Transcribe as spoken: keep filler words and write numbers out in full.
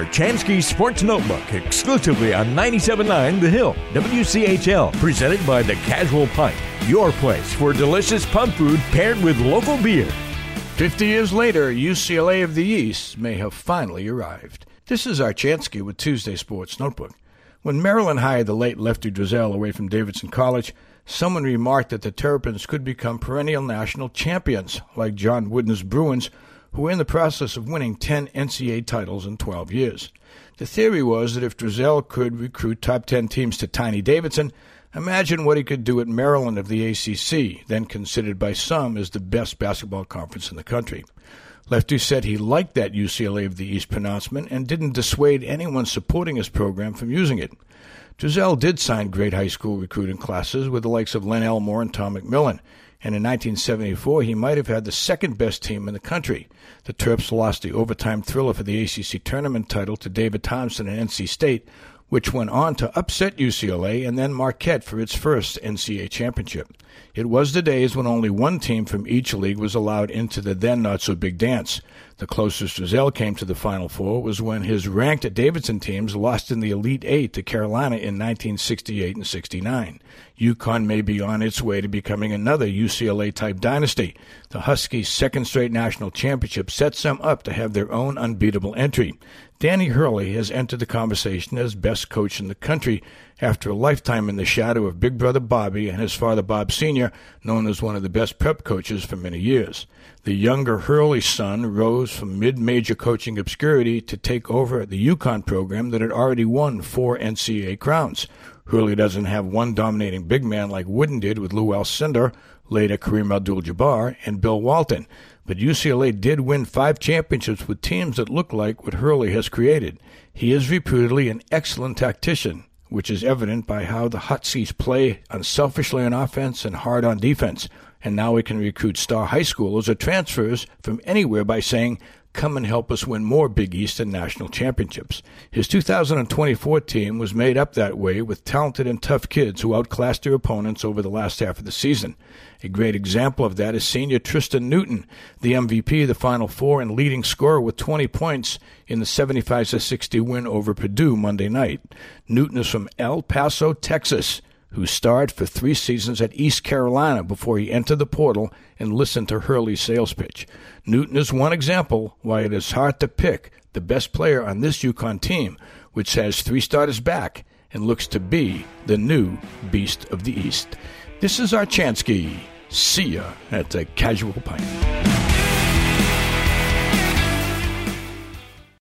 Chansky Sports Notebook exclusively on ninety-seven point nine The Hill, W C H L, presented by The Casual Pint, your place for delicious pub food paired with local beer. Fifty years later, U C L A of the East may have finally arrived. This is Archansky with Tuesday Sports Notebook. When Maryland hired the late Lefty Driesell away from Davidson College, someone remarked that the Terrapins could become perennial national champions, like John Wooden's Bruins, who were in the process of winning ten N C A A titles in twelve years. The theory was that if Driesell could recruit top ten teams to Tiny Davidson, imagine what he could do at Maryland of the A C C, then considered by some as the best basketball conference in the country. Lefty said he liked that U C L A of the East pronouncement and didn't dissuade anyone supporting his program from using it. Driesell did sign great high school recruiting classes with the likes of Len Elmore and Tom McMillan, and in nineteen seventy-four he might have had the second-best team in the country. The Terps lost the overtime thriller for the A C C tournament title to David Thompson and N C State, which went on to upset U C L A and then Marquette for its first N C A A championship. It was the days when only one team from each league was allowed into the then-not-so-big dance. The closest Driesell came to the Final Four was when his ranked Davidson teams lost in the Elite Eight to Carolina in nineteen sixty-eight and sixty-nine. UConn may be on its way to becoming another U C L A-type dynasty. The Huskies' second straight national championship sets them up to have their own unbeatable entry. Danny Hurley has entered the conversation as best coach in the country after a lifetime in the shadow of Big Brother Bobby and his father Bob Senior, known as one of the best prep coaches for many years. The younger Hurley son rose from mid-major coaching obscurity to take over the UConn program that had already won four N C A A crowns. Hurley doesn't have one dominating big man like Wooden did with Lou Alcindor, later Kareem Abdul-Jabbar, and Bill Walton. But U C L A did win five championships with teams that look like what Hurley has created. He is reputedly an excellent tactician, which is evident by how the Huskies play unselfishly on offense and hard on defense. And now he can recruit star high schoolers or transfers from anywhere by saying, "Come and help us win more Big East and national championships." His two thousand twenty-four team was made up that way with talented and tough kids who outclassed their opponents over the last half of the season. A great example of that is senior Tristan Newton, the M V P of the Final Four and leading scorer with twenty points in the seventy-five to sixty win over Purdue Monday night. Newton is from El Paso, Texas, who starred for three seasons at East Carolina before he entered the portal and listened to Hurley's sales pitch. Newton is one example why it is hard to pick the best player on this UConn team, which has three starters back and looks to be the new Beast of the East. This is Archansky. See ya at the Casual Pint.